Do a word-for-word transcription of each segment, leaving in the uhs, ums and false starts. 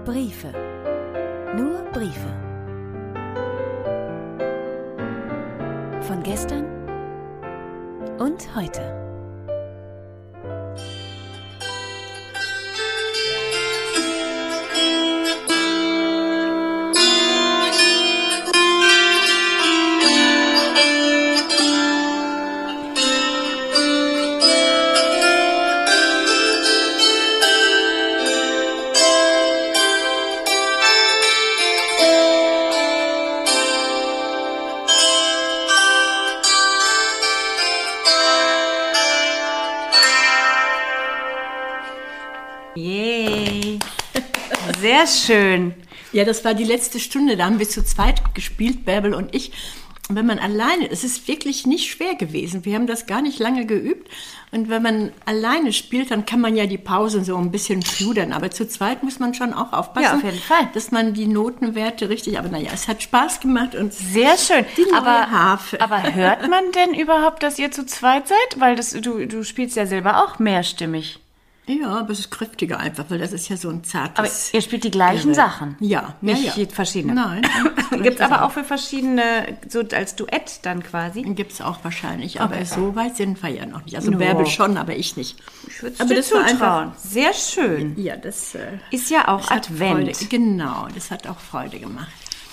Briefe. Nur Briefe. Von gestern und heute. Yay. Sehr schön. Ja, das war die letzte Stunde, da haben wir zu zweit gespielt, Bärbel und ich. Und wenn man alleine, es ist wirklich nicht schwer gewesen, wir haben das gar nicht lange geübt. Und wenn man alleine spielt, dann kann man ja die Pause so ein bisschen schludern. Aber zu zweit muss man schon auch aufpassen, ja, auf jeden Fall, dass man die Notenwerte richtig, aber naja, es hat Spaß gemacht und sehr schön. Die neue aber, Harfe. Aber hört man denn überhaupt, dass ihr zu zweit seid? Weil das, du, du spielst ja selber auch mehrstimmig. Ja, aber es ist kräftiger einfach, weil das ist ja so ein zartes... Aber ihr spielt die gleichen Gerät. Sachen? Ja. Nicht ja, ja. verschiedene? Nein. Gibt es aber auch für verschiedene, so als Duett dann quasi? Gibt es auch wahrscheinlich, aber Okay. so weit sind wir ja noch nicht. Also No. Bärbel schon, aber ich nicht. Ich würde aber dir das war zutrauen. einfach, Sehr schön. ja, das äh, Ist ja auch das hat Advent. Freude, genau, das hat auch Freude gemacht.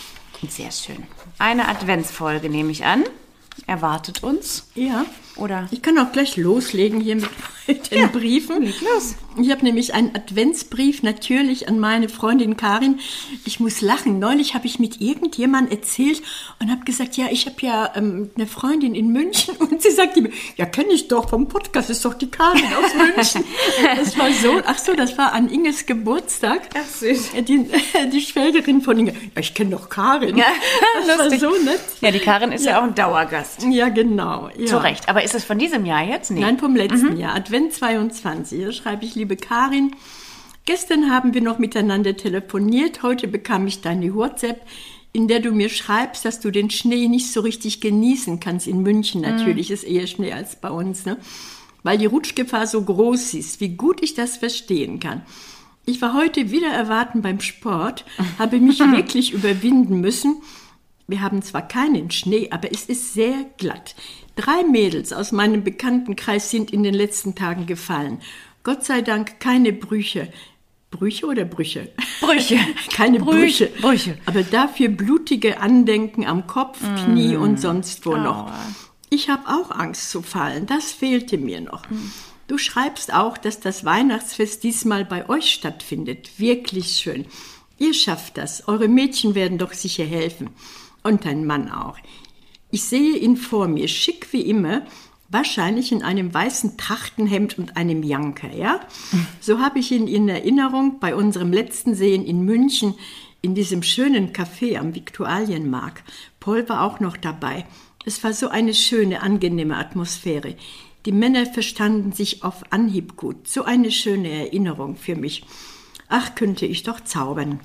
Sehr schön. Eine Adventsfolge nehme ich an. Erwartet uns. Ja. Oder? Ich kann auch gleich loslegen hier mit den Ja, Briefen. leg los. Ich habe nämlich einen Adventsbrief natürlich an meine Freundin Karin. Ich muss lachen. Neulich habe ich mit irgendjemandem erzählt und habe gesagt, ja, ich habe ja ähm, eine Freundin in München. Und sie sagte mir, ja, kenne ich doch vom Podcast, ist doch die Karin aus München. Das war so, ach so, das war an Inges Geburtstag. Ach süß. Die, die Schwägerin von Inge. Ja, ich kenne doch Karin. Ja, das war lustig. so nett. Ja, die Karin ist ja, ja auch ein Dauergast. Ja, genau. Ja. Zu Recht. Aber ist es von diesem Jahr jetzt? Nee. Nein, vom letzten Jahr, Advent zweiundzwanzig. Da schreibe ich, liebe Karin, gestern haben wir noch miteinander telefoniert, heute bekam ich deine WhatsApp, in der du mir schreibst, dass du den Schnee nicht so richtig genießen kannst. In München natürlich, ist eher Schnee als bei uns, ne? Weil die Rutschgefahr so groß ist, wie gut ich das verstehen kann. Ich war heute wieder erwarten beim Sport, habe mich wirklich überwinden müssen. Wir haben zwar keinen Schnee, aber es ist sehr glatt. Drei Mädels aus meinem Bekanntenkreis sind in den letzten Tagen gefallen. Gott sei Dank keine Brüche. Brüche oder Brüche? Brüche. Keine Brüche. Brüche. Brüche. Aber dafür blutige Andenken am Kopf, mm. Knie und sonst wo oh. noch. Ich habe auch Angst zu fallen. Das fehlte mir noch. Mm. Du schreibst auch, dass das Weihnachtsfest diesmal bei euch stattfindet. Wirklich schön. Ihr schafft das. Eure Mädchen werden doch sicher helfen. Und dein Mann auch. Ich sehe ihn vor mir, schick wie immer, wahrscheinlich in einem weißen Trachtenhemd und einem Janker, ja? So habe ich ihn in Erinnerung bei unserem letzten Sehen in München, in diesem schönen Café am Viktualienmarkt. Paul war auch noch dabei. Es war so eine schöne, angenehme Atmosphäre. Die Männer verstanden sich auf Anhieb gut. So eine schöne Erinnerung für mich. Ach, könnte ich doch zaubern.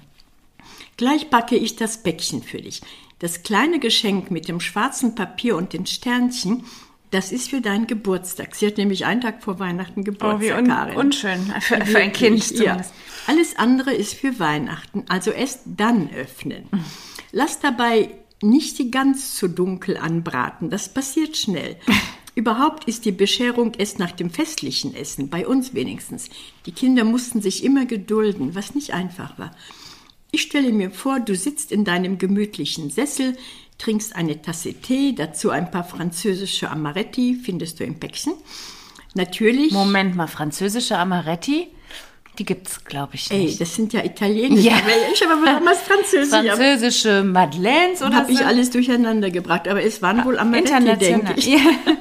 Gleich backe ich das Päckchen für dich. Das kleine Geschenk mit dem schwarzen Papier und den Sternchen, das ist für deinen Geburtstag. Sie hat nämlich einen Tag vor Weihnachten Geburtstag, Oh, wie un- Karin. unschön für, für ein Kind zumindest. Ja. Alles andere ist für Weihnachten, also erst dann öffnen. Lass dabei nicht die Gans zu dunkel anbraten, das passiert schnell. Überhaupt ist die Bescherung erst nach dem festlichen Essen, bei uns wenigstens. Die Kinder mussten sich immer gedulden, was nicht einfach war. Ich stelle mir vor, du sitzt in deinem gemütlichen Sessel, trinkst eine Tasse Tee, dazu ein paar französische Amaretti, findest du im Päckchen. Natürlich... Moment mal, französische Amaretti? Die gibt's, glaube ich, nicht. Ey, das sind ja italienische. Ja. Ich habe aber damals französisch. Französische Madeleines oder Habe so? ich alles durcheinander gebracht, aber es waren wohl Amaretti, denke ich. Ja.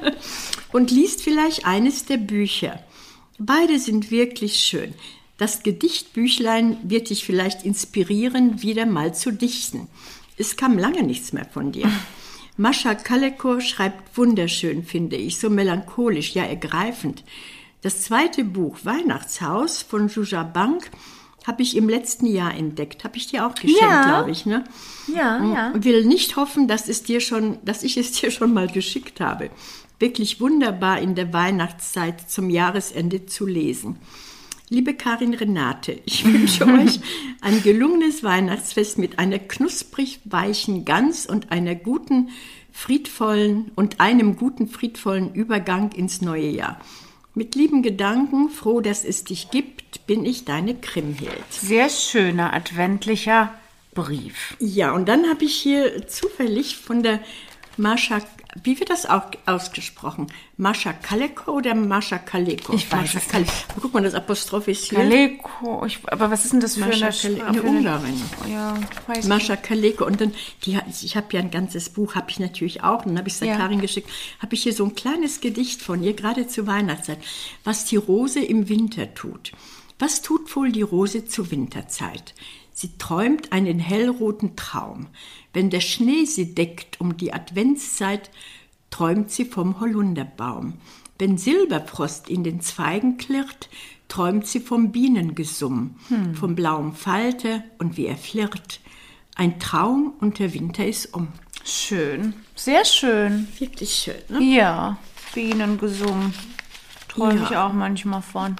Und liest vielleicht eines der Bücher. Beide sind wirklich schön. Das Gedichtbüchlein wird dich vielleicht inspirieren, wieder mal zu dichten. Es kam lange nichts mehr von dir. Mascha Kaleko schreibt wunderschön, finde ich, so melancholisch, ja ergreifend. Das zweite Buch, Weihnachtshaus von Juja Bank, habe ich im letzten Jahr entdeckt. Habe ich dir auch geschenkt, Ja. glaube ich, ne? Ja, ja. Und will nicht hoffen, dass, es dir schon, dass ich es dir schon mal geschickt habe. Wirklich wunderbar in der Weihnachtszeit zum Jahresende zu lesen. Liebe Karin Renate, ich wünsche euch ein gelungenes Weihnachtsfest mit einer knusprig weichen Gans und einer guten, friedvollen und einem guten, friedvollen Übergang ins neue Jahr. Mit lieben Gedanken, froh, dass es dich gibt, bin ich deine Krimhild. Sehr schöner adventlicher Brief. Ja, und dann habe ich hier zufällig von der Mascha, wie wird das auch ausgesprochen? Mascha Kaleko oder Mascha Kaleko? Ich weiß Mascha es Kale- Guck mal, das Apostroph ist hier. Kaleko, ich, aber was ist denn das für Mascha eine Kale- Sprache? eine Ungarin. Ja, weiß Mascha Kaleko. Und dann, die, ich habe ja ein ganzes Buch, habe ich natürlich auch. Und dann habe ich es der Ja. Karin geschickt. Habe ich hier so ein kleines Gedicht von ihr, gerade zur Weihnachtszeit. Was die Rose im Winter tut. Was tut wohl die Rose zur Winterzeit? Sie träumt einen hellroten Traum. Wenn der Schnee sie deckt um die Adventszeit, träumt sie vom Holunderbaum. Wenn Silberfrost in den Zweigen klirrt, träumt sie vom Bienengesumm, hm. vom blauen Falter und wie er flirrt. Ein Traum und der Winter ist um. Schön, sehr schön. Wirklich schön, ne? Ja, Bienengesumm. Träume Ja. ich auch manchmal von.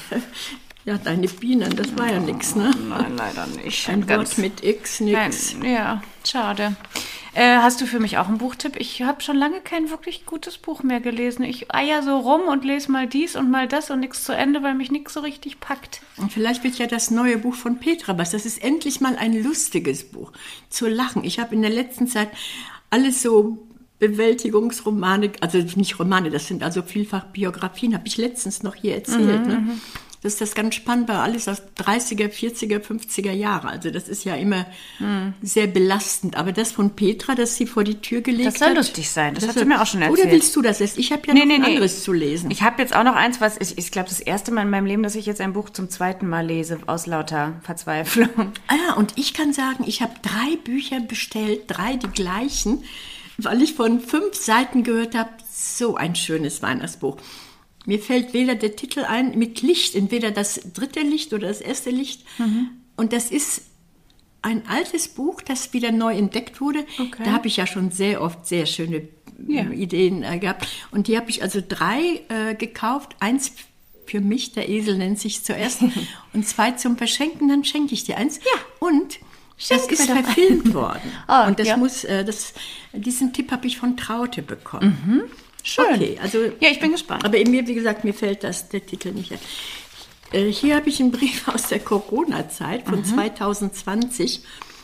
Ja, deine Bienen, das war ja nix, ne? Nein, leider nicht. Ein Ganz- Wort mit X, nix. Nein, ja, schade. Äh, hast du für mich auch einen Buchtipp? Ich habe schon lange kein wirklich gutes Buch mehr gelesen. Ich eier so rum und lese mal dies und mal das und nichts zu Ende, weil mich nichts so richtig packt. Und vielleicht wird ja das neue Buch von Petra was. Das ist endlich mal ein lustiges Buch. Zu lachen. Ich habe in der letzten Zeit alles so Bewältigungsromane, also nicht Romane, das sind also vielfach Biografien, habe ich letztens noch hier erzählt. Mhm, ne? Das ist das ganz spannend, weil alles aus dreißiger, vierziger, fünfziger Jahre. Also das ist ja immer mhm. sehr belastend. Aber das von Petra, das sie vor die Tür gelegt hat. Das soll lustig sein, das, das hat sie mir auch schon erzählt. Oder willst du das jetzt? Ich habe ja nee, noch nee, ein nee. anderes zu lesen. Ich habe jetzt auch noch eins, was ich, ich glaube, das erste Mal in meinem Leben, dass ich jetzt ein Buch zum zweiten Mal lese, aus lauter Verzweiflung. Ah, und ich kann sagen, ich habe drei Bücher bestellt, drei die gleichen, weil ich von fünf Seiten gehört habe, so ein schönes Weihnachtsbuch. Mir fällt weder der Titel ein, mit Licht, entweder das dritte Licht oder das erste Licht. Mhm. Und das ist ein altes Buch, das wieder neu entdeckt wurde. Okay. Da habe ich ja schon sehr oft sehr schöne ja. Ideen äh, gehabt. Und die habe ich also drei äh, gekauft. Eins für mich, der Esel nennt sich zuerst. Und zwei zum Verschenken, dann schenke ich dir eins. Ja. Und das ist verfilmt worden. Oh, und das ja. muss, äh, das, diesen Tipp habe ich von Traute bekommen. Mhm. Schön. Okay, also, ja, ich bin gespannt. Aber mir, wie gesagt, mir fällt das, der Titel nicht ein. Äh, hier habe ich einen Brief aus der Corona-Zeit von mhm. zwanzig zwanzig,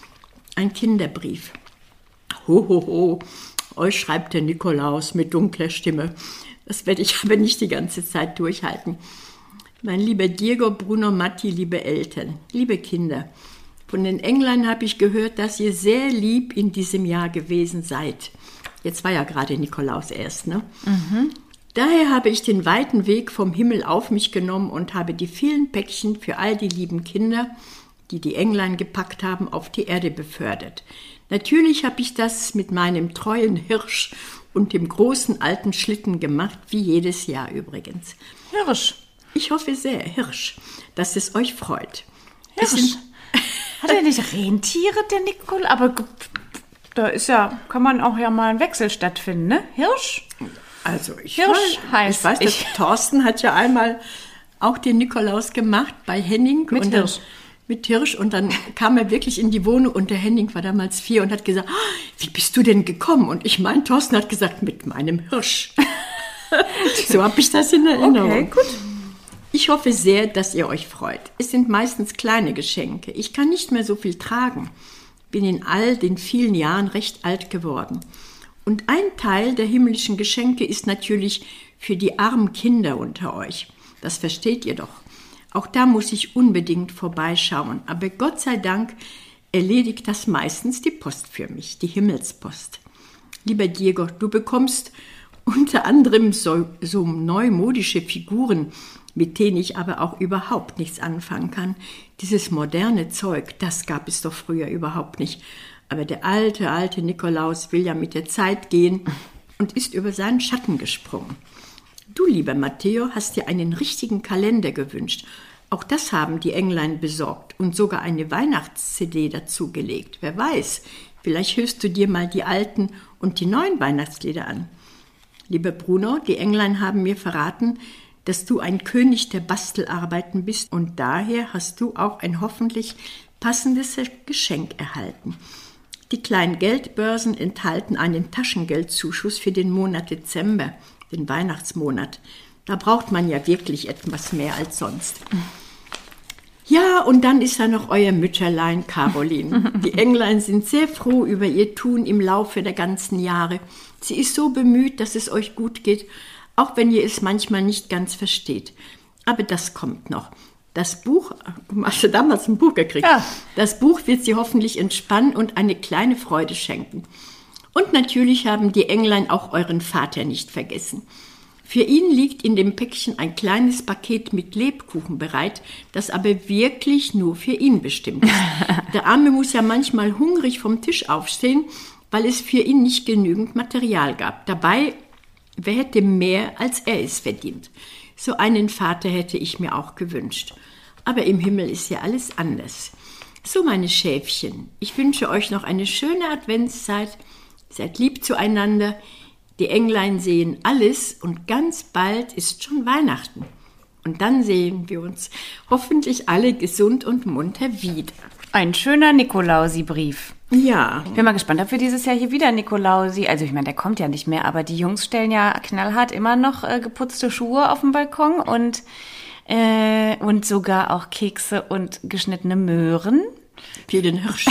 ein Kinderbrief. Ho, ho, ho, euch schreibt der Nikolaus mit dunkler Stimme. Das werde ich aber nicht die ganze Zeit durchhalten. Mein lieber Diego, Bruno, Matti, liebe Eltern, liebe Kinder, von den Engländern habe ich gehört, dass ihr sehr lieb in diesem Jahr gewesen seid. Jetzt war ja gerade Nikolaus erst, ne? Mhm. Daher habe ich den weiten Weg vom Himmel auf mich genommen und habe die vielen Päckchen für all die lieben Kinder, die die Englein gepackt haben, auf die Erde befördert. Natürlich habe ich das mit meinem treuen Hirsch und dem großen alten Schlitten gemacht, wie jedes Jahr übrigens. Hirsch. Ich hoffe sehr, Hirsch, dass es euch freut. Hirsch. Sind, Hat er nicht Rentiere, der Nikolaus? Aber da ist ja, kann man auch ja mal einen Wechsel stattfinden, ne? Hirsch? Also ich Hirsch weiß, heißt ich weiß, dass ich. Thorsten hat ja einmal auch den Nikolaus gemacht bei Henning. Mit und dann, Hirsch. Mit Hirsch. Und dann kam er wirklich in die Wohnung und der Henning war damals vier und hat gesagt, oh, wie bist du denn gekommen? Und ich meine, Thorsten hat gesagt, mit meinem Hirsch. So habe ich das in Erinnerung. Okay, gut. Ich hoffe sehr, dass ihr euch freut. Es sind meistens kleine Geschenke. Ich kann nicht mehr so viel tragen. Bin in all den vielen Jahren recht alt geworden. Und ein Teil der himmlischen Geschenke ist natürlich für die armen Kinder unter euch. Das versteht ihr doch. Auch da muss ich unbedingt vorbeischauen. Aber Gott sei Dank erledigt das meistens die Post für mich, die Himmelspost. Lieber Diego, du bekommst unter anderem so, so neumodische Figuren, mit denen ich aber auch überhaupt nichts anfangen kann. Dieses moderne Zeug, das gab es doch früher überhaupt nicht. Aber der alte, alte Nikolaus will ja mit der Zeit gehen und ist über seinen Schatten gesprungen. Du, lieber Matteo, hast dir einen richtigen Kalender gewünscht. Auch das haben die Englein besorgt und sogar eine Weihnachts-C D dazugelegt. Wer weiß, vielleicht hörst du dir mal die alten und die neuen Weihnachtslieder an. Lieber Bruno, die Englein haben mir verraten, dass du ein König der Bastelarbeiten bist und daher hast du auch ein hoffentlich passendes Geschenk erhalten. Die kleinen Geldbörsen enthalten einen Taschengeldzuschuss für den Monat Dezember, den Weihnachtsmonat. Da braucht man ja wirklich etwas mehr als sonst. Ja, und dann ist da noch euer Mütterlein, Caroline. Die Englein sind sehr froh über ihr Tun im Laufe der ganzen Jahre. Sie ist so bemüht, dass es euch gut geht, auch wenn ihr es manchmal nicht ganz versteht. Aber das kommt noch. Das Buch, hast du damals ein Buch gekriegt? Ja. Das Buch wird sie hoffentlich entspannen und eine kleine Freude schenken. Und natürlich haben die Englein auch euren Vater nicht vergessen. Für ihn liegt in dem Päckchen ein kleines Paket mit Lebkuchen bereit, das aber wirklich nur für ihn bestimmt ist. Der Arme muss ja manchmal hungrig vom Tisch aufstehen, weil es für ihn nicht genügend Material gab. Dabei, wer hätte mehr, als er es verdient? So einen Vater hätte ich mir auch gewünscht. Aber im Himmel ist ja alles anders. So, meine Schäfchen, ich wünsche euch noch eine schöne Adventszeit. Seid lieb zueinander. Die Englein sehen alles und ganz bald ist schon Weihnachten. Und dann sehen wir uns hoffentlich alle gesund und munter wieder. Ein schöner Nikolausi-Brief. Ja. Ich bin mal gespannt, ob wir dieses Jahr hier wieder Nikolausi, also ich meine, der kommt ja nicht mehr, aber die Jungs stellen ja knallhart immer noch äh, geputzte Schuhe auf den Balkon und, äh, und sogar auch Kekse und geschnittene Möhren. Für den Hirsch.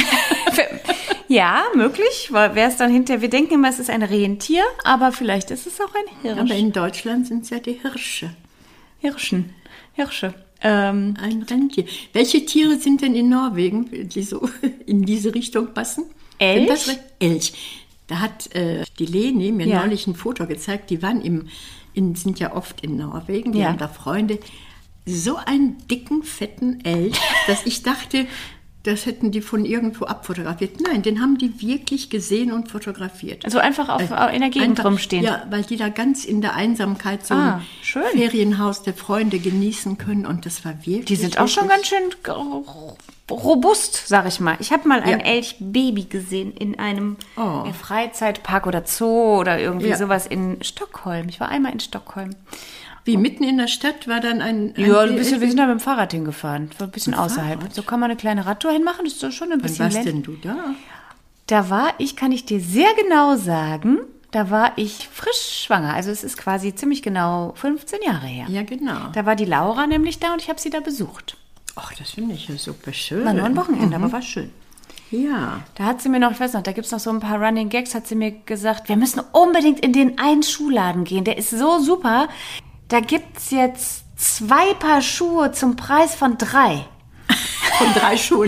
Ja, möglich, weil wäre es dann hinterher, wir denken immer, es ist ein Rentier, aber vielleicht ist es auch ein Hirsch. Aber in Deutschland sind es ja die Hirsche. Hirschen, Hirsche. Ähm, Ein Rentier. Welche Tiere sind denn in Norwegen, die so in diese Richtung passen? Elch? Das Elch. Da hat äh, die Leni mir Ja. neulich ein Foto gezeigt, die waren im, in, sind ja oft in Norwegen, die Ja. haben da Freunde. So einen dicken, fetten Elch, dass ich dachte, das hätten die von irgendwo abfotografiert. Nein, den haben die wirklich gesehen und fotografiert. also einfach auf, Äh, in der Gegend einfach- rumstehen. Ja, weil die da ganz in der Einsamkeit so Ah, ein schön. Ferienhaus der Freunde genießen können. Und das war wirklich... Die sind auch schon wirklich- ganz schön g- robust, sag ich mal. Ich habe mal ein Ja. Elchbaby gesehen in einem Oh. äh, Freizeitpark oder Zoo oder irgendwie Ja. sowas in Stockholm. Ich war einmal in Stockholm. Wie, mitten in der Stadt war dann ein... ein Ja, ein bisschen, wir sind da mit dem Fahrrad hingefahren. War ein bisschen Mit außerhalb. Fahrrad? So kann man eine kleine Radtour hinmachen. Das ist doch schon ein Wann bisschen warst ländlich. denn du da? Da war ich, kann ich dir sehr genau sagen, da war ich frisch schwanger. Also es ist quasi ziemlich genau fünfzehn Jahre her. Ja, genau. Da war die Laura nämlich da und ich habe sie da besucht. Ach, das finde ich ja super schön. War nur ein Wochenende, aber war schön. Ja. Da hat sie mir noch, ich weiß noch, da gibt es noch so ein paar Running Gags, hat sie mir gesagt, wir müssen unbedingt in den einen Schuhladen gehen. Der ist so super. Da gibt es jetzt zwei Paar Schuhe zum Preis von drei. Von drei Schuhen.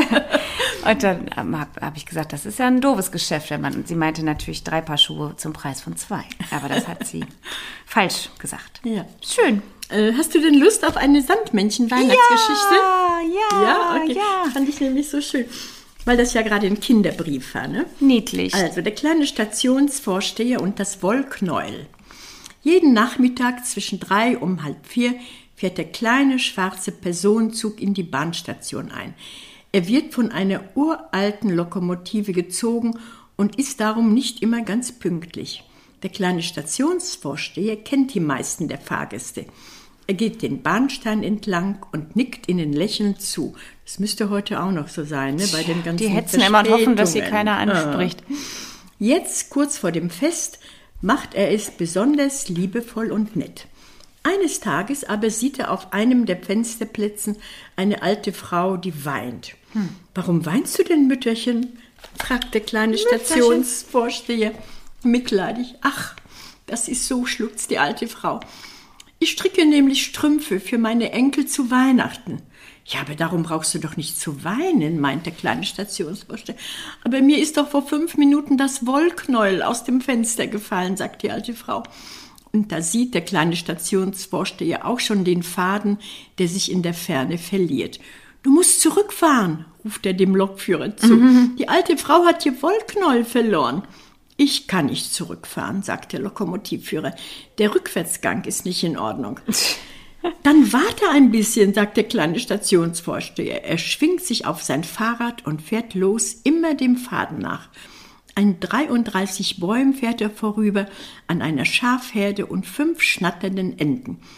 Und dann ähm, habe hab ich gesagt, das ist ja ein doofes Geschäft, wenn man. Und sie meinte natürlich drei Paar Schuhe zum Preis von zwei. Aber das hat sie falsch gesagt. Ja. Schön. Äh, hast du denn Lust auf eine Sandmännchen-Weihnachtsgeschichte? Ja, Ja, okay. ja. Fand ich nämlich so schön. Weil das ja gerade ein Kinderbrief war, ne? Niedlich. Also, der kleine Stationsvorsteher und das Wollknäuel. Jeden Nachmittag zwischen drei um halb vier fährt der kleine schwarze Personenzug in die Bahnstation ein. Er wird von einer uralten Lokomotive gezogen und ist darum nicht immer ganz pünktlich. Der kleine Stationsvorsteher kennt die meisten der Fahrgäste. Er geht den Bahnsteig entlang und nickt ihnen lächelnd zu. Das müsste heute auch noch so sein, ne? Bei den ganzen Die hetzen immer und hoffen, dass sie Verspätungen. keiner anspricht. Jetzt, kurz vor dem Fest, macht er es besonders liebevoll und nett. Eines Tages aber sieht er auf einem der Fensterplätzen eine alte Frau, die weint. Hm. »Warum weinst du denn, Mütterchen?« fragt der kleine Stationsvorsteher mitleidig. »Ach, das ist so«, schluchzt die alte Frau. »Ich stricke nämlich Strümpfe für meine Enkel zu Weihnachten.« »Ja, aber darum brauchst du doch nicht zu weinen«, meint der kleine Stationsvorsteher. »Aber mir ist doch vor fünf Minuten das Wollknäuel aus dem Fenster gefallen«, sagt die alte Frau. Und da sieht der kleine Stationsvorsteher auch schon den Faden, der sich in der Ferne verliert. »Du musst zurückfahren«, ruft er dem Lokführer zu. Mhm. »Die alte Frau hat ihr Wollknäuel verloren.« »Ich kann nicht zurückfahren«, sagt der Lokomotivführer. »Der Rückwärtsgang ist nicht in Ordnung.« »Dann warte ein bisschen«, sagt der kleine Stationsvorsteher. Er schwingt sich auf sein Fahrrad und fährt los, immer dem Faden nach. An dreiunddreißig Bäumen fährt er vorüber, an einer Schafherde und fünf schnatternden Enten.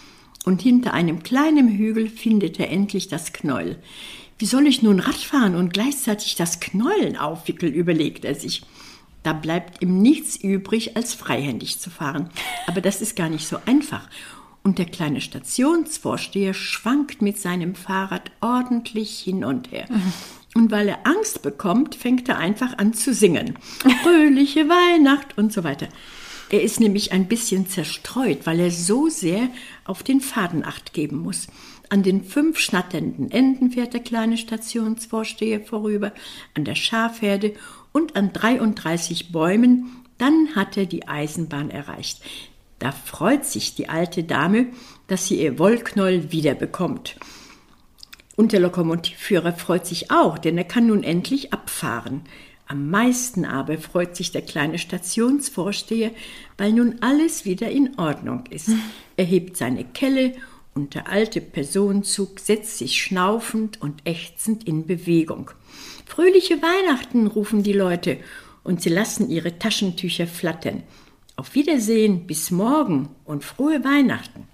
Und hinter einem kleinen Hügel findet er endlich das Knäuel. Wie soll ich nun Rad fahren und gleichzeitig das Knäueln aufwickeln, überlegt er sich. Da bleibt ihm nichts übrig, als freihändig zu fahren. Aber das ist gar nicht so einfach. Und der kleine Stationsvorsteher schwankt mit seinem Fahrrad ordentlich hin und her. Mhm. Und weil er Angst bekommt, fängt er einfach an zu singen. Fröhliche Weihnacht und so weiter. Er ist nämlich ein bisschen zerstreut, weil er so sehr auf den Faden Acht geben muss. An den fünf schnatternden Enden fährt der kleine Stationsvorsteher vorüber, an der Schafherde und an dreiunddreißig Bäumen. Dann hat er die Eisenbahn erreicht. Da freut sich die alte Dame, dass sie ihr Wollknäuel wiederbekommt. Und der Lokomotivführer freut sich auch, denn er kann nun endlich abfahren. Am meisten aber freut sich der kleine Stationsvorsteher, weil nun alles wieder in Ordnung ist. Er hebt seine Kelle und der alte Personenzug setzt sich schnaufend und ächzend in Bewegung. Fröhliche Weihnachten, rufen die Leute, und sie lassen ihre Taschentücher flattern. Auf Wiedersehen, bis morgen und frohe Weihnachten.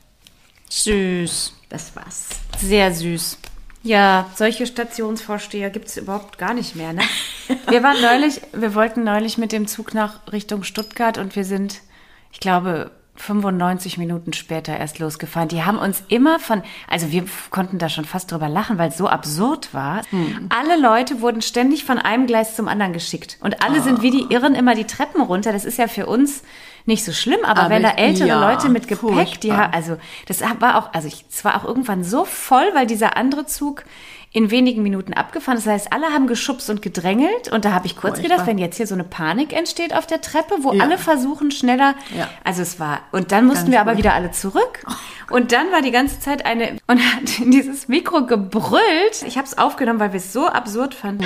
Süß. Das war's. Sehr süß. Ja, solche Stationsvorsteher gibt es überhaupt gar nicht mehr, ne? Wir waren neulich, wir wollten neulich mit dem Zug nach Richtung Stuttgart und wir sind, ich glaube, fünfundneunzig Minuten später erst losgefahren. Die haben uns immer von, also wir konnten da schon fast drüber lachen, weil es so absurd war. Hm. Alle Leute wurden ständig von einem Gleis zum anderen geschickt. Und alle oh. sind wie die Irren immer die Treppen runter. Das ist ja für uns nicht so schlimm, aber, aber wenn da ältere ja, Leute mit Gepäck, furchtbar. die haben, also das war auch, also es war auch irgendwann so voll, weil dieser andere Zug in wenigen Minuten abgefahren ist. Das heißt, alle haben geschubst und gedrängelt und da habe ich kurz furchtbar. gedacht, wenn jetzt hier so eine Panik entsteht auf der Treppe, wo ja. alle versuchen schneller, ja. also es war, und dann mussten Ganz wir aber gut. wieder alle zurück oh und dann war die ganze Zeit eine, und hat in dieses Mikro gebrüllt. Ich habe es aufgenommen, weil wir es so absurd fanden.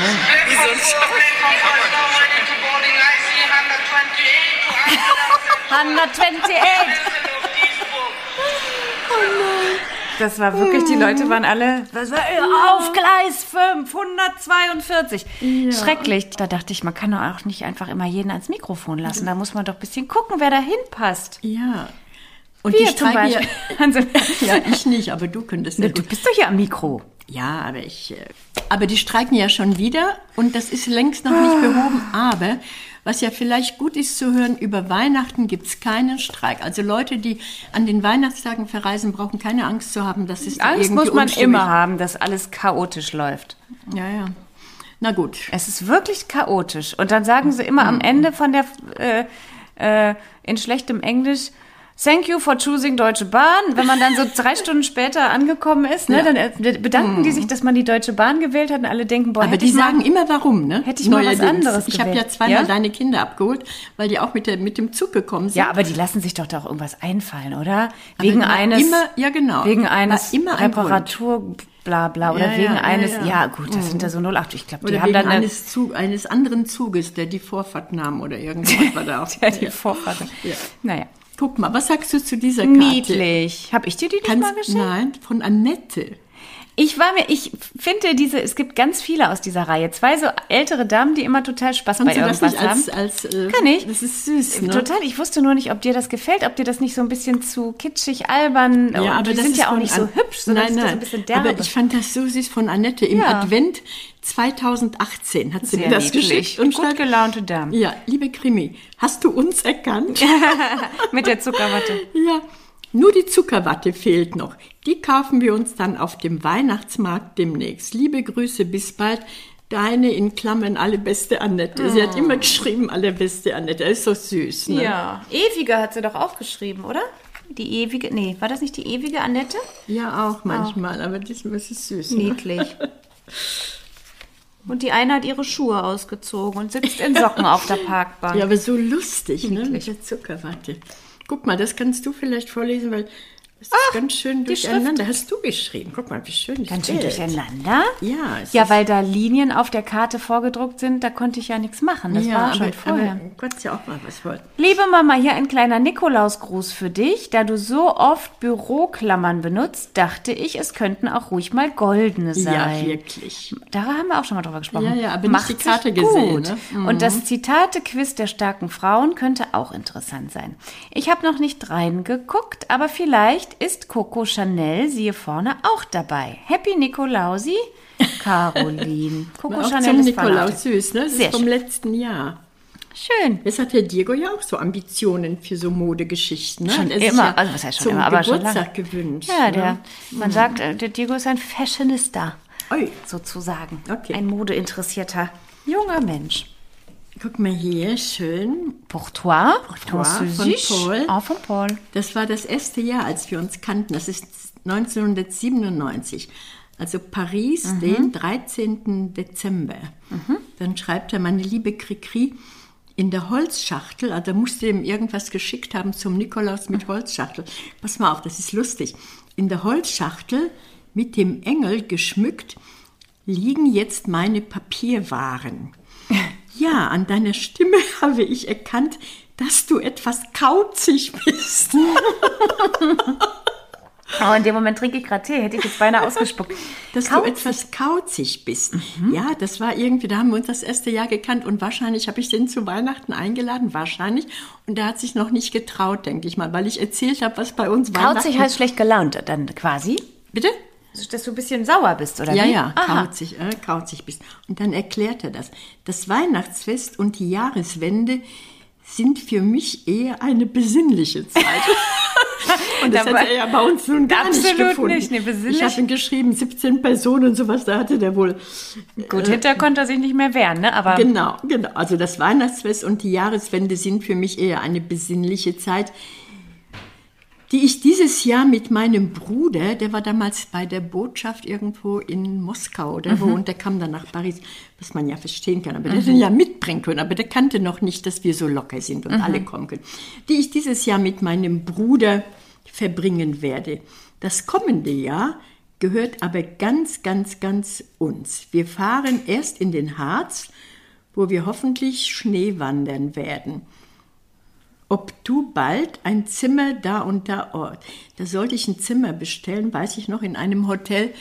hundertachtundzwanzig Oh nein. Das war wirklich, die Leute waren alle, das war auf Gleis fünf, hundertzweiundvierzig. Ja. Schrecklich. Da dachte ich, man kann doch auch nicht einfach immer jeden ans Mikrofon lassen. Da muss man doch ein bisschen gucken, wer da hinpasst. Ja. Und Wir die zum Beispiel. Ja, ich nicht, aber du könntest ja. Du bist doch hier am Mikro. Ja, aber ich, aber die streiken ja schon wieder und das ist längst noch nicht behoben. Aber was ja vielleicht gut ist zu hören, über Weihnachten gibt es keinen Streik. Also Leute, die an den Weihnachtstagen verreisen, brauchen keine Angst zu haben, dass es da Angst irgendwie muss man unstimmig immer haben, dass alles chaotisch läuft. Ja, ja. Na gut. Es ist wirklich chaotisch. Und dann sagen sie immer am Ende von der, äh, äh, in schlechtem Englisch, Thank you for choosing Deutsche Bahn. Wenn man dann so drei Stunden später angekommen ist, ne, ja. dann bedanken mm. die sich, dass man die Deutsche Bahn gewählt hat und alle denken, boah, aber die sagen mal, immer warum, ne? Hätte ich mal was anderes Ich habe ja zweimal ja? deine Kinder abgeholt, weil die auch mit, der, mit dem Zug gekommen sind. Ja, aber die lassen sich doch da auch irgendwas einfallen, oder? Wegen eines, immer, ja genau, wegen eines immer ein Reparatur, bla bla, oder ja, wegen ja, eines, ja, ja. ja gut, das mm. sind da so null acht, ich glaube, die oder haben wegen dann eines, Zug, eines anderen Zuges, der die Vorfahrt nahm oder irgendwas war da auch. der die Vorfahrt. Ja. Naja. Guck mal, was sagst du zu dieser Karte? Niedlich. Habe ich dir die nicht Kannst, mal geschenkt? Nein, von Annette. Ich war mir, ich finde diese, es gibt ganz viele aus dieser Reihe. Zwei so ältere Damen, die immer total Spaß Kannst bei du das irgendwas nicht haben. Als, als, äh, Kann ich. Das ist süß, ne? Total. Ich wusste nur nicht, ob dir das gefällt, ob dir das nicht so ein bisschen zu kitschig, albern. Ja, aber die das sind ist ja auch von nicht so An- hübsch, sondern nein, ist nein. so ein bisschen derbe. Aber ich fand das so süß von Annette. Im Ja. Advent zweitausendachtzehn hat sie Sehr mir das niedlich. geschickt. Und gut gelaunte Damen. Ja, liebe Krimi, hast du uns erkannt? Mit der Zuckerwatte. Ja. Nur die Zuckerwatte fehlt noch. Die kaufen wir uns dann auf dem Weihnachtsmarkt demnächst. Liebe Grüße, bis bald. Deine in Klammern allerbeste Annette. Sie hat immer geschrieben, allerbeste Annette. Das ist so süß, ne? Ja. Ewige hat sie doch auch geschrieben, oder? Die ewige, nee, war das nicht die ewige Annette? Ja, auch manchmal, oh. aber diesmal ist es süß. Niedlich. Ne? Und die eine hat ihre Schuhe ausgezogen und sitzt in Socken auf der Parkbank. Ja, aber so lustig, Niedlich. ne? Mit der Zuckerwatte. Guck mal, das kannst du vielleicht vorlesen, weil das ist Ach, ganz schön durcheinander. Hast du geschrieben? Guck mal, wie schön das Ganz schön Bild. durcheinander? Ja. Es ja, ist weil da Linien auf der Karte vorgedruckt sind, da konnte ich ja nichts machen. Das ja, war schon aber, vorher. Aber du kannst ja auch mal was wollen. Liebe Mama, hier ein kleiner Nikolausgruß für dich. Da du so oft Büroklammern benutzt, dachte ich, es könnten auch ruhig mal goldene sein. Ja, wirklich. Da haben wir auch schon mal drüber gesprochen. Ja, ja, aber Macht nicht die Karte sich gesehen. Gut. Ne? Mhm. Und das Zitate-Quiz der starken Frauen könnte auch interessant sein. Ich habe noch nicht reingeguckt, aber vielleicht Vielleicht ist Coco Chanel, siehe vorne, auch dabei. Happy Nikolausi, Caroline. Coco Auch Chanel zum ist Nikolaus verheiratet. süß, ne? Das Sehr ist vom schön. letzten Jahr. Schön. Jetzt hat der Diego ja auch so Ambitionen für so Modegeschichten. Ne? Schon Er ist immer, ja also was heißt schon zum immer, aber schon Geburtstag lange. gewünscht. Ja, ne? der, man sagt, äh, der Diego ist ein Fashionista, Ui. sozusagen. Okay. Ein modeinteressierter junger Mensch. Guck mal hier, schön. Pour toi, toi, Französisch, von Paul. Ah, von Paul. Das war das erste Jahr, als wir uns kannten. Das ist neunzehnhundertsiebenundneunzig. Also Paris, Mhm. den dreizehnten Dezember. Dann schreibt er, meine liebe Cricri, in der Holzschachtel, also da musste ihm irgendwas geschickt haben zum Nikolaus mit Holzschachtel. Pass mal auf, das ist lustig. In der Holzschachtel mit dem Engel geschmückt liegen jetzt meine Papierwaren. Ja, an deiner Stimme habe ich erkannt, dass du etwas kauzig bist. Oh, in dem Moment trinke ich gerade Tee, hätte ich jetzt beinahe ausgespuckt. Dass Kauzig. du etwas kauzig bist. Ja, das war irgendwie, da haben wir uns das erste Jahr gekannt und wahrscheinlich habe ich den zu Weihnachten eingeladen, wahrscheinlich. Und der hat sich noch nicht getraut, denke ich mal, weil ich erzählt habe, was bei uns Kauzig heißt schlecht gelaunt dann quasi? Bitte? Dass du ein bisschen sauer bist, oder Ja, wie? ja, Aha. kauzig, äh, kauzig bist. Und dann erklärt er das. Das Weihnachtsfest und die Jahreswende sind für mich eher eine besinnliche Zeit. Und das Dabei- hat er ja bei uns nun gar nicht Absolut gefunden. nicht, nee, besinnlich. Ich habe ihn geschrieben, siebzehn Personen und sowas, da hatte der wohl... Gut, hinterher konnte er sich nicht mehr wehren, ne? Aber Genau, genau. Also das Weihnachtsfest und die Jahreswende sind für mich eher eine besinnliche Zeit, die ich dieses Jahr mit meinem Bruder, der war damals bei der Botschaft irgendwo in Moskau oder wo, und der kam dann nach Paris, was man ja verstehen kann, aber der hätte ihn ja mitbringen können, aber der kannte noch nicht, dass wir so locker sind und alle kommen können, die ich dieses Jahr mit meinem Bruder verbringen werde. Das kommende Jahr gehört aber ganz, ganz, ganz uns. Wir fahren erst in den Harz, wo wir hoffentlich Schnee wandern werden. Ob du bald ein Zimmer da und da Ort. Da sollte ich ein Zimmer bestellen, weiß ich noch, in einem Hotel.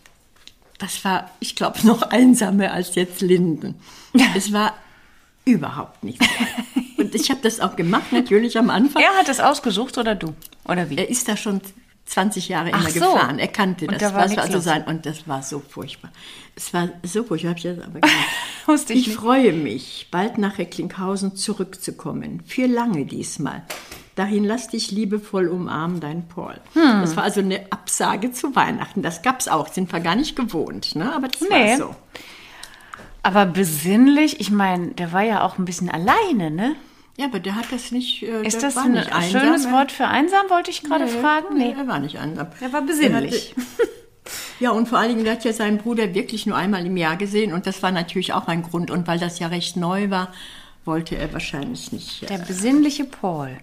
Das war, ich glaube, noch einsamer als jetzt Linden. Es war überhaupt nichts. Und ich habe das auch gemacht, natürlich am Anfang. er hat es ausgesucht oder du? Oder wie? Er ist da schon zwanzig Jahre immer Ach so. gefahren. Er kannte Und das. da war Das nichts also los. sein. Und das war so furchtbar. Es war so furchtbar. Hab ich das aber gemacht. Wusste ich ich nicht. freue mich, bald nach Recklinghausen zurückzukommen. Für lange diesmal. Dahin lass dich liebevoll umarmen, dein Paul. Hm. Das war also eine Absage zu Weihnachten. Das gab's auch. Sind wir gar nicht gewohnt. Ne? Aber das Nee. war so. Aber besinnlich, ich meine, der war ja auch ein bisschen alleine, ne? Ja, aber der hat das nicht. Äh, Ist der das war ein nicht einsam. schönes Er- Wort für einsam, wollte ich gerade fragen? Nee, er war nicht einsam. Er war besinnlich. Er hatte- Ja, und vor allen Dingen, der hat ja seinen Bruder wirklich nur einmal im Jahr gesehen. Und das war natürlich auch ein Grund. Und weil das ja recht neu war, wollte er wahrscheinlich nicht. Der Äh, besinnliche Paul.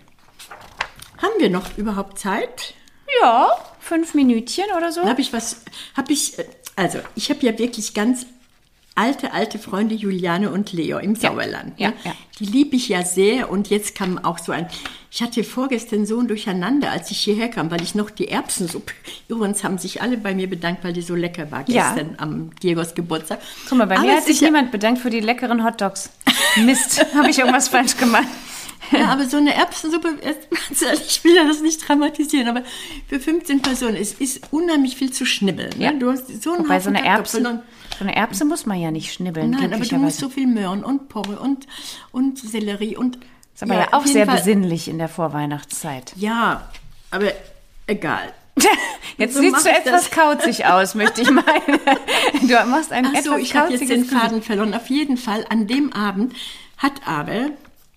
haben wir noch überhaupt Zeit? Ja, fünf Minütchen oder so. Habe ich was, habe ich, äh, also ich habe ja wirklich ganz alte, alte Freunde, Juliane und Leo im Sauerland. ja, ne? ja. Die liebe ich ja sehr und jetzt kam auch so ein, ich hatte vorgestern so ein Durcheinander, als ich hierher kam, weil ich noch die Erbsensuppe, übrigens haben sich alle bei mir bedankt, weil die so lecker war Ja. gestern am Diegos Geburtstag. Guck mal, bei Aber mir es hat sich ist ja- niemand bedankt für die leckeren Hotdogs. Mist, habe ich irgendwas falsch gemacht? Ja, aber so eine Erbsensuppe, ganz ehrlich, ich will ja das nicht dramatisieren, aber für fünfzehn Personen, es ist unheimlich viel zu schnibbeln. Ne? Ja. Du hast so einen Wobei so Haufen eine Kartoffeln Erbse, und- so eine Erbse muss man ja nicht schnibbeln, Nein, aber du musst glücklicherweise. so viel Möhren und Porree und, und Sellerie und... Ist aber ja, auch auf jeden sehr Fall- besinnlich in der Vorweihnachtszeit. Ja, aber egal. Jetzt So siehst mach du ich etwas das. kauzig aus, möchte ich meinen. Du machst ein Ach so, etwas ich habe jetzt den kauziges Faden verloren. Auf jeden Fall, an dem Abend hat aber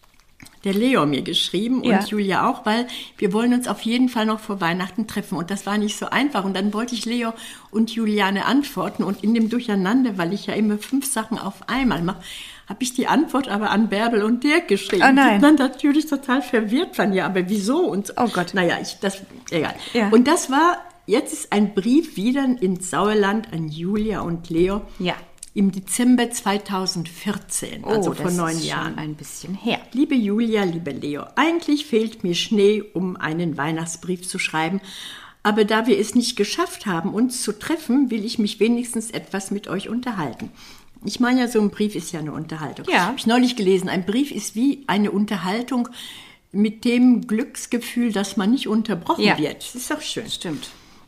der Leo mir geschrieben und Ja. Julia auch, weil wir wollen uns auf jeden Fall noch vor Weihnachten treffen. Und das war nicht so einfach. Und dann wollte ich Leo und Juliane antworten. Und in dem Durcheinander, weil ich ja immer fünf Sachen auf einmal mache, habe ich die Antwort aber an Bärbel und Dirk geschrieben. Oh nein. Die dann natürlich total verwirrt waren. Ja, aber wieso? Und so. Oh Gott. Naja, ich, das, egal. Ja. Und das war, jetzt ist ein Brief wieder ins Sauerland an Julia und Leo. Ja. Im Dezember zweitausendvierzehn, also Oh, vor das neun ist Jahren. schon ein bisschen her. Liebe Julia, liebe Leo, eigentlich fehlt mir Schnee, um einen Weihnachtsbrief zu schreiben. Aber da wir es nicht geschafft haben, uns zu treffen, will ich mich wenigstens etwas mit euch unterhalten. Ich meine ja, so ein Brief ist ja eine Unterhaltung. Ja. Habe ich neulich gelesen. Ein Brief ist wie eine Unterhaltung mit dem Glücksgefühl, dass man nicht unterbrochen Ja. wird. Das ist doch schön. Stimmt.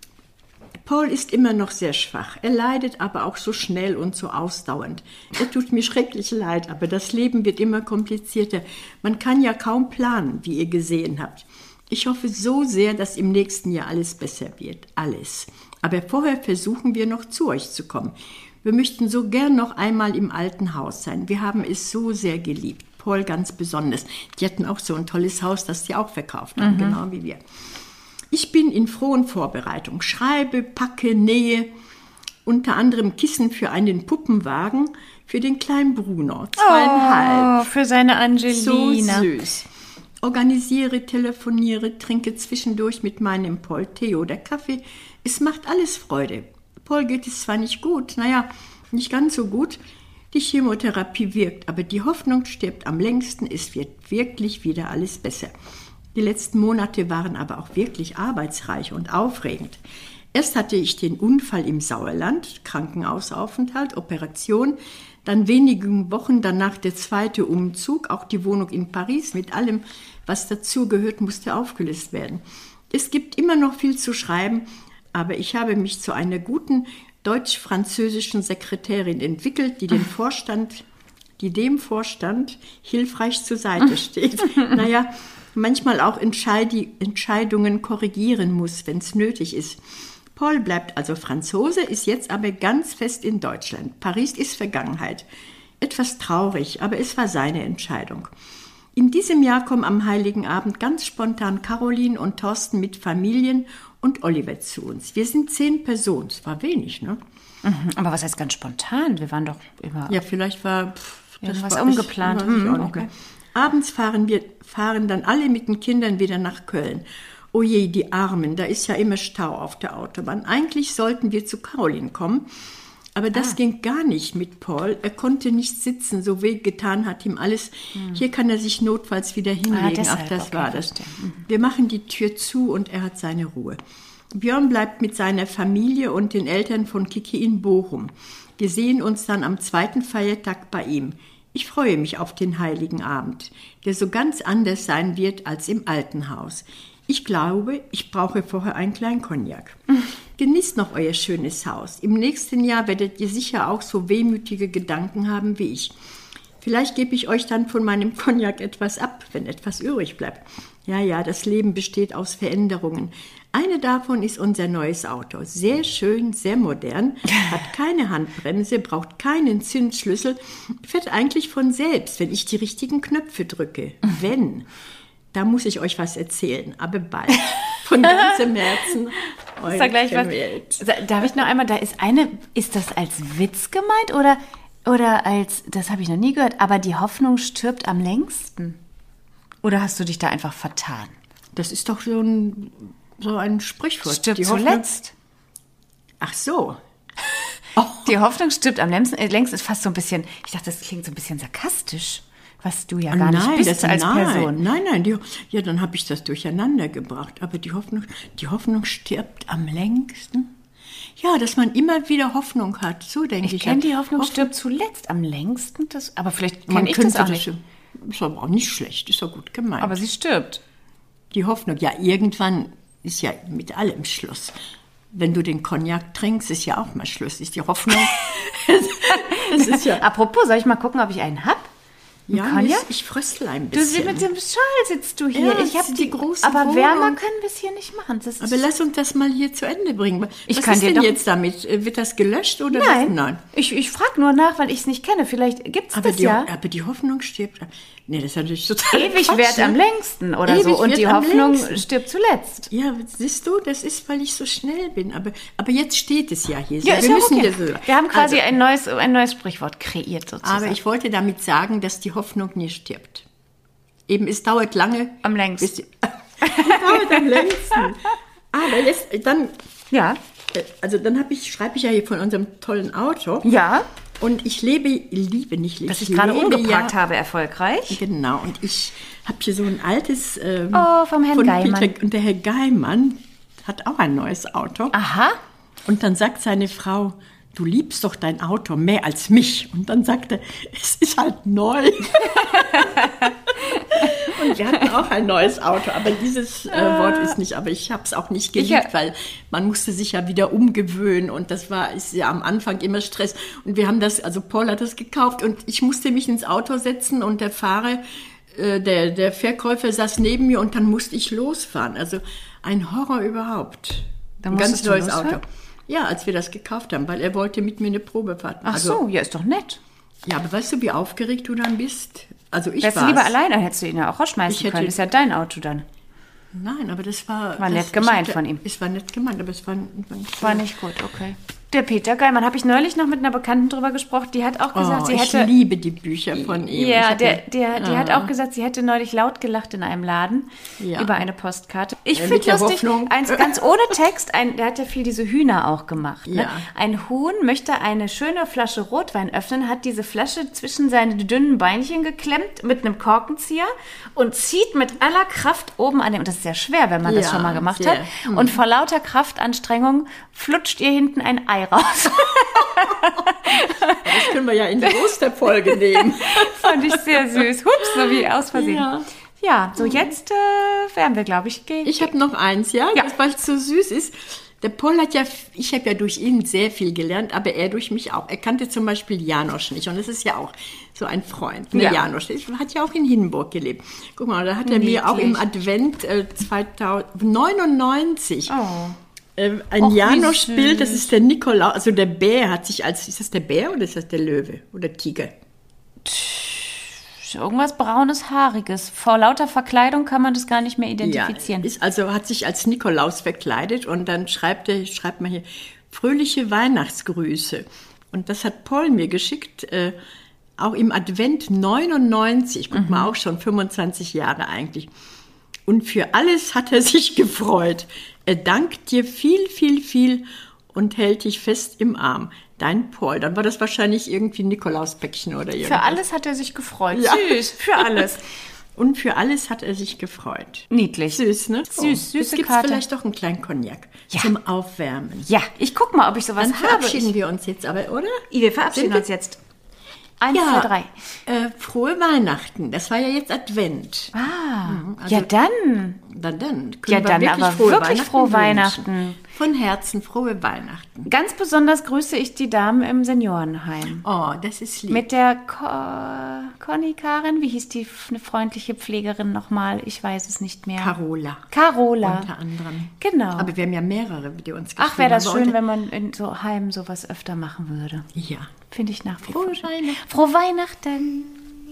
Paul ist immer noch sehr schwach. Er leidet aber auch so schnell und so ausdauernd. Er tut mir schrecklich leid, aber das Leben wird immer komplizierter. Man kann ja kaum planen, wie ihr gesehen habt. Ich hoffe so sehr, dass im nächsten Jahr alles besser wird. Alles. Aber vorher versuchen wir noch zu euch zu kommen. Wir möchten so gern noch einmal im alten Haus sein. Wir haben es so sehr geliebt. Paul ganz besonders. Die hatten auch so ein tolles Haus, das sie auch verkauft haben, mhm. genau wie wir. Ich bin in frohen Vorbereitung, schreibe, packe, nähe, unter anderem Kissen für einen Puppenwagen für den kleinen Bruno, zweieinhalb. Oh, für seine Angelina. So süß. Organisiere, telefoniere, trinke zwischendurch mit meinem Paul Tee oder Kaffee. Es macht alles Freude. Paul geht es zwar nicht gut, naja, nicht ganz so gut. Die Chemotherapie wirkt, aber die Hoffnung stirbt am längsten. Es wird wirklich wieder alles besser. Die letzten Monate waren aber auch wirklich arbeitsreich und aufregend. Erst hatte ich den Unfall im Sauerland, Krankenhausaufenthalt, Operation, dann wenige Wochen danach der zweite Umzug, auch die Wohnung in Paris mit allem, was dazugehört, musste aufgelöst werden. Es gibt immer noch viel zu schreiben, aber ich habe mich zu einer guten deutsch-französischen Sekretärin entwickelt, die den Vorstand, die dem Vorstand hilfreich zur Seite steht. Naja, manchmal auch Entscheidi- Entscheidungen korrigieren muss, wenn es nötig ist. Paul bleibt also Franzose, ist jetzt aber ganz fest in Deutschland. Paris ist Vergangenheit. Etwas traurig, aber es war seine Entscheidung. In diesem Jahr kommen am Heiligen Abend ganz spontan Caroline und Thorsten mit Familien und Oliver zu uns. Wir sind zehn Personen. Das war wenig, ne? Mhm, aber was heißt ganz spontan? Wir waren doch immer... Ja, vielleicht war... Pff, das was war umgeplant. Ich, mhm, okay. okay. Abends fahren wir fahren dann alle mit den Kindern wieder nach Köln. Oh je, die Armen, da ist ja immer Stau auf der Autobahn. Eigentlich sollten wir zu Caroline kommen, aber das ah. ging gar nicht mit Paul. Er konnte nicht sitzen, so wehgetan hat ihm alles. Hm. Hier kann er sich notfalls wieder hinlegen. Ah, deshalb, Ach, das okay, war das. Mhm. Wir machen die Tür zu und er hat seine Ruhe. Björn bleibt mit seiner Familie und den Eltern von Kiki in Bochum. Wir sehen uns dann am zweiten Feiertag bei ihm. Ich freue mich auf den Heiligen Abend, der so ganz anders sein wird als im alten Haus. Ich glaube, ich brauche vorher einen kleinen Cognac. Genießt noch euer schönes Haus. Im nächsten Jahr werdet ihr sicher auch so wehmütige Gedanken haben wie ich. Vielleicht gebe ich euch dann von meinem Cognac etwas ab, wenn etwas übrig bleibt. Ja, ja, das Leben besteht aus Veränderungen. Eine davon ist unser neues Auto. Sehr schön, sehr modern, hat keine Handbremse, braucht keinen Zündschlüssel, fährt eigentlich von selbst, wenn ich die richtigen Knöpfe drücke. Wenn, da muss ich euch was erzählen, aber bald. Von ganzem Herzen. Ist da gleich was? Darf ich noch einmal, da ist eine, ist das als Witz gemeint oder, oder als, das habe ich noch nie gehört, aber die Hoffnung stirbt am längsten? Oder hast du dich da einfach vertan? Das ist doch so ein, so ein Sprichwort. Stirbt die Hoffnung, zuletzt. Ach so. Oh. Die Hoffnung stirbt am längsten. Äh, längst ist fast so ein bisschen, ich dachte, das klingt so ein bisschen sarkastisch, was du ja gar nein, nicht bist das, als nein, Person. Nein, nein, die, ja, dann habe ich das durcheinander gebracht. Aber die Hoffnung, die Hoffnung stirbt am längsten. Ja, dass man immer wieder Hoffnung hat, so denke ich. Ich kenne die Hoffnung, Hoffnung stirbt zuletzt am längsten. Das, aber vielleicht kenne ich das auch nicht. Das, ist aber auch nicht schlecht, ist ja gut gemeint. Aber sie stirbt. Die Hoffnung, ja, irgendwann ist ja mit allem Schluss. Wenn du den Cognac trinkst, ist ja auch mal Schluss. Ist die Hoffnung. Das ist ja Apropos, soll ich mal gucken, ob ich einen hab? Ja, Cognac? Ich fröstel ein bisschen. Du, mit dem Schal sitzt du hier. Ja, ich habe die große Aber Wohnung. wärmer können wir es hier nicht machen. Das ist aber lass uns das mal hier zu Ende bringen. Was ich kann ist dir denn doch jetzt damit? Wird das gelöscht oder Nein, was? Nein. Ich, ich frage nur nach, weil ich es nicht kenne. Vielleicht gibt es das die, ja. Aber die Hoffnung stirbt. Nee, das ist natürlich total Ewig Quatsch, währt ne? am längsten oder Ewig so. Und die Hoffnung stirbt zuletzt. Ja, siehst du, das ist, weil ich so schnell bin. Aber, aber jetzt steht es ja hier. Ja, wir, ist ja müssen okay. das, wir haben quasi also, ein, neues, ein neues Sprichwort kreiert sozusagen. Aber ich wollte damit sagen, dass die Hoffnung nie stirbt. Eben, es dauert lange. Am längsten. Bis, es dauert am längsten. Aber jetzt, dann, ja. Also dann habe ich, schreibe ich ja hier von unserem tollen Auto. Ja. Und ich lebe, liebe nicht, das ich, ich gerade umgeparkt ja, habe, erfolgreich. Genau, und ich habe hier so ein altes ähm, oh, vom Herrn Geimann. Peter, und der Herr Geimann hat auch ein neues Auto. Aha. Und dann sagt seine Frau, du liebst doch dein Auto mehr als mich. Und dann sagt er, es ist halt neu. Und wir hatten auch ein neues Auto, aber dieses äh, Wort ist nicht, aber ich habe es auch nicht geliebt, Ich, weil man musste sich ja wieder umgewöhnen und das war ist ja am Anfang immer Stress. Und wir haben das, also Paul hat das gekauft und ich musste mich ins Auto setzen und der Fahrer, äh, der, der Verkäufer saß neben mir und dann musste ich losfahren. Also ein Horror überhaupt. Da Ein ganz musstest du neues losfahren? Auto. Ja, als wir das gekauft haben, weil er wollte mit mir eine Probefahrt. Ach also, so, ja, ist doch nett. Ja, aber weißt du, wie aufgeregt du dann bist? Also ich Wärst du war's. lieber alleine, hättest du ihn ja auch rausschmeißen Ich hätte- können. Ist ja dein Auto dann. Nein, aber das war... War das, nett gemeint ich von ihm. Es war nett gemeint, aber es war... war nicht so- War nicht gut, okay. Der Peter Geilmann, habe ich neulich noch mit einer Bekannten drüber gesprochen, die hat auch gesagt, Oh, sie ich hätte... liebe die Bücher von ihm. Ich Ja, hab der, der, die Ah. hat auch gesagt, sie hätte neulich laut gelacht in einem Laden Ja. über eine Postkarte. Ich Äh, finde mit der lustig, Hoffnung. eins ganz ohne Text, ein, der hat ja viel diese Hühner auch gemacht. Ne? Ja. Ein Huhn möchte eine schöne Flasche Rotwein öffnen, hat diese Flasche zwischen seine dünnen Beinchen geklemmt mit einem Korkenzieher und zieht mit aller Kraft oben an dem, und das ist sehr schwer, wenn man das Ja, schon mal gemacht sehr. hat, und vor lauter Kraftanstrengung flutscht ihr hinten ein Ei raus. Das können wir ja in die Osterfolge nehmen. Fand ich sehr süß. Hups, so wie aus Versehen. Ja. Ja, so jetzt äh, wären wir, glaube ich, gegen. Ich habe noch eins, ja, Ja. Das, weil es so süß ist. Der Paul hat ja, ich habe ja durch ihn sehr viel gelernt, aber er durch mich auch. Er kannte zum Beispiel Janosch nicht und das ist ja auch so ein Freund. Ne? Ja. Janosch, der hat ja auch in Hindenburg gelebt. Guck mal, da hat er mir auch im Advent äh, zweitausendneunundneunzig Oh. äh, ein Och, wie Janosch-Bild, das süß. ist der Nikolaus, also der Bär hat sich als, ist das der Bär oder ist das der Löwe oder Tiger? Irgendwas braunes, haariges. Vor lauter Verkleidung kann man das gar nicht mehr identifizieren. Ja, ist also hat sich als Nikolaus verkleidet und dann schreibt er, schreibt mal hier fröhliche Weihnachtsgrüße. Und das hat Paul mir geschickt, äh, auch im Advent neunundneunzig, guck mal, auch schon fünfundzwanzig Jahre eigentlich. Und für alles hat er sich gefreut. Er dankt dir viel, viel, viel und hält dich fest im Arm. Dein Paul. Dann war das wahrscheinlich irgendwie ein Nikolauspäckchen oder irgendwas. Für alles hat er sich gefreut. Ja. Süß, für alles. Und für alles hat er sich gefreut. Niedlich. Süß, ne? Süß, süße Jetzt gibt's Karte. vielleicht doch einen kleinen Cognac Ja. zum Aufwärmen. Ja, ich guck mal, ob ich sowas Dann habe. verabschieden wir uns jetzt aber, oder? Wir verabschieden Sind wir- uns jetzt. Eins, zwei, drei. Äh, frohe Weihnachten. Das war ja jetzt Advent. Ah, also- ja dann. Dann, dann. Ja, Können wir dann wirklich aber frohe wirklich Weihnachten frohe wünschen. Weihnachten. Von Herzen frohe Weihnachten. Ganz besonders grüße ich die Damen im Seniorenheim. Oh, das ist lieb. Mit der Ko Conny Karin, wie hieß die eine freundliche Pflegerin nochmal? Ich weiß es nicht mehr. Carola. Carola. Unter anderem. Genau. Aber wir haben ja mehrere, die uns Ach, wäre das geschrieben schön, haben. wenn man in so Heimen sowas öfter machen würde. Ja. Finde ich nach wie vor Frohe schön. Weihnachten. Frohe Weihnachten.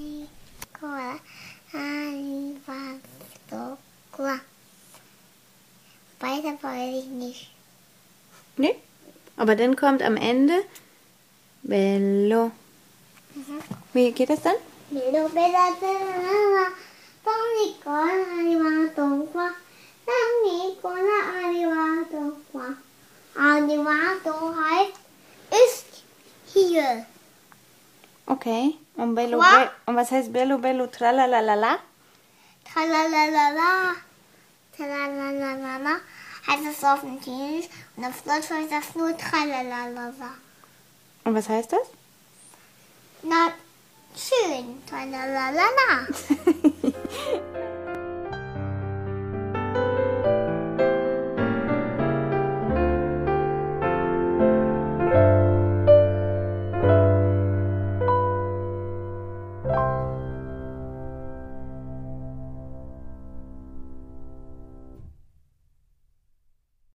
Weiter weiß ich nicht. Nee, aber dann kommt am Ende Bello. Wie geht das dann? Bello, bello, bello,ต้องมีก่อนอาริวาตรงกว่าต้องมีก่อนอาริวาตรงกว่าอาริวาตรงheißt ist hier. Okay. Und Bello, Qua? Be und was heißt Bello, Bello, tralalala? Tralalala, tralalala, heißt es auf dem Chinesisch und auf Deutsch heißt das nur tralalala. Und was heißt das? Na, schön, tralalala.